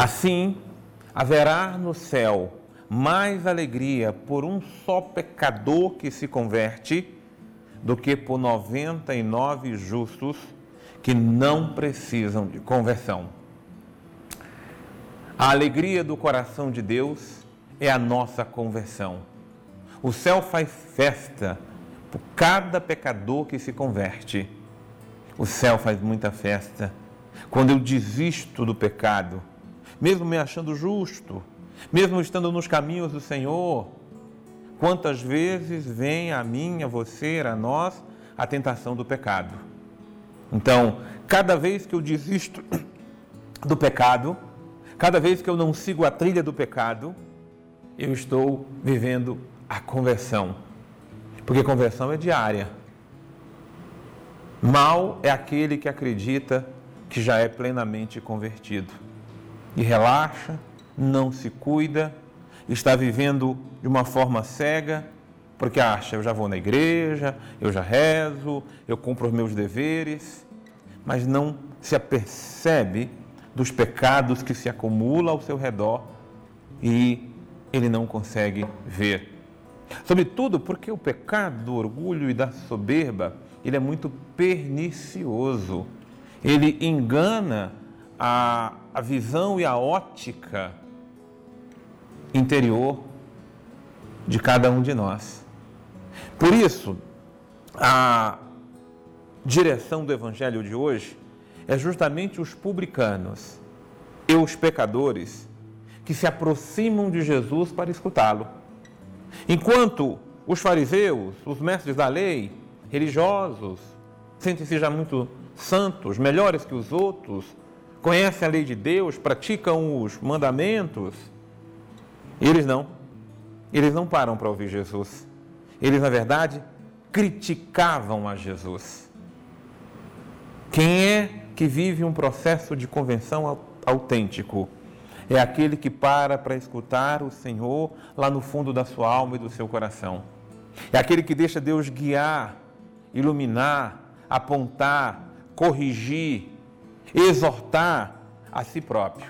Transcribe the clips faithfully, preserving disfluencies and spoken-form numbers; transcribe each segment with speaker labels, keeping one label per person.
Speaker 1: Assim, haverá no céu mais alegria por um só pecador que se converte do que por noventa e nove justos que não precisam de conversão. A alegria do coração de Deus é a nossa conversão. O céu faz festa por cada pecador que se converte. O céu faz muita festa quando eu desisto do pecado, mesmo me achando justo, mesmo estando nos caminhos do Senhor. Quantas vezes vem a mim, a você, a nós, a tentação do pecado. Então, cada vez que eu desisto do pecado, cada vez que eu não sigo a trilha do pecado, eu estou vivendo a conversão. Porque conversão é diária. Mal é aquele que acredita que já é plenamente convertido e relaxa, não se cuida, está vivendo de uma forma cega, porque acha, eu já vou na igreja, eu já rezo, eu cumpro os meus deveres, mas não se apercebe dos pecados que se acumulam ao seu redor e ele não consegue ver. Sobretudo porque o pecado do orgulho e da soberba, ele é muito pernicioso. Ele engana a, a visão e a ótica interior de cada um de nós. Por isso, a direção do Evangelho de hoje é justamente os publicanos e os pecadores que se aproximam de Jesus para escutá-lo. Enquanto os fariseus, os mestres da lei, religiosos, sentem-se já muito santos, melhores que os outros, conhecem a lei de Deus, praticam os mandamentos, eles não. Eles não param para ouvir Jesus. Eles, na verdade, criticavam a Jesus. Quem é que vive um processo de conversão autêntico? É aquele que para para escutar o Senhor lá no fundo da sua alma e do seu coração. É aquele que deixa Deus guiar, iluminar, apontar, corrigir, exortar a si próprio.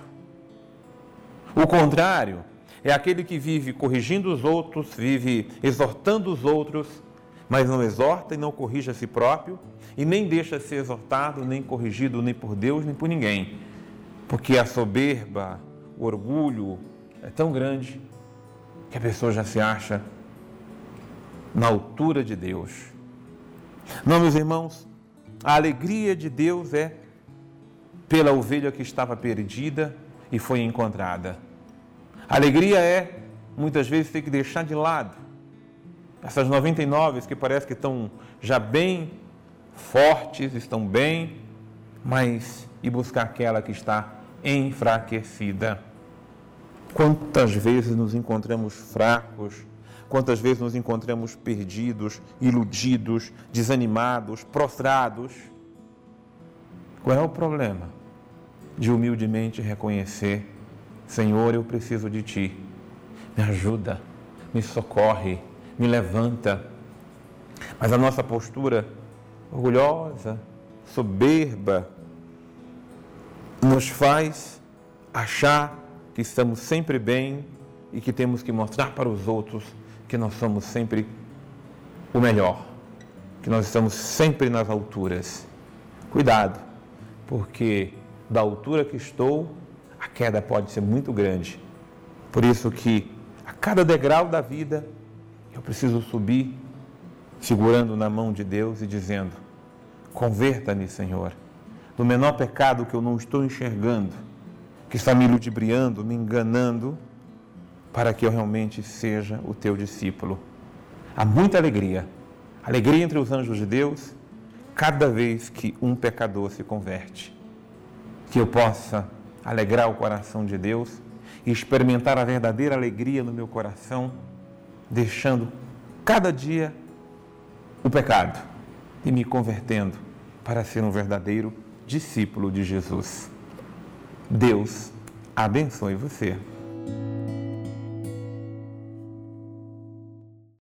Speaker 1: O contrário é aquele que vive corrigindo os outros, vive exortando os outros, mas não exorta e não corrige a si próprio e nem deixa ser exortado, nem corrigido, nem por Deus, nem por ninguém. Porque a soberba, o orgulho é tão grande que a pessoa já se acha na altura de Deus. Não, meus irmãos, a alegria de Deus é pela ovelha que estava perdida e foi encontrada. A alegria é, muitas vezes, ter que deixar de lado essas noventa e nove que parece que estão já bem fortes, estão bem, mas e buscar aquela que está enfraquecida. Quantas vezes nos encontramos fracos, quantas vezes nos encontramos perdidos, iludidos, desanimados, prostrados. Qual é o problema? De humildemente reconhecer: Senhor, eu preciso de Ti. Me ajuda, me socorre, me levanta. Mas a nossa postura orgulhosa, soberba, nos faz achar que estamos sempre bem e que temos que mostrar para os outros que nós somos sempre o melhor, que nós estamos sempre nas alturas. Cuidado, porque da altura que estou, a queda pode ser muito grande. Por isso que a cada degrau da vida, eu preciso subir, segurando na mão de Deus e dizendo: converta-me, Senhor, do menor pecado que eu não estou enxergando, que está me ludibriando, me enganando, para que eu realmente seja o Teu discípulo. Há muita alegria, alegria entre os anjos de Deus, cada vez que um pecador se converte. Que eu possa alegrar o coração de Deus e experimentar a verdadeira alegria no meu coração, deixando cada dia o pecado e me convertendo para ser um verdadeiro discípulo de Jesus. Deus abençoe você.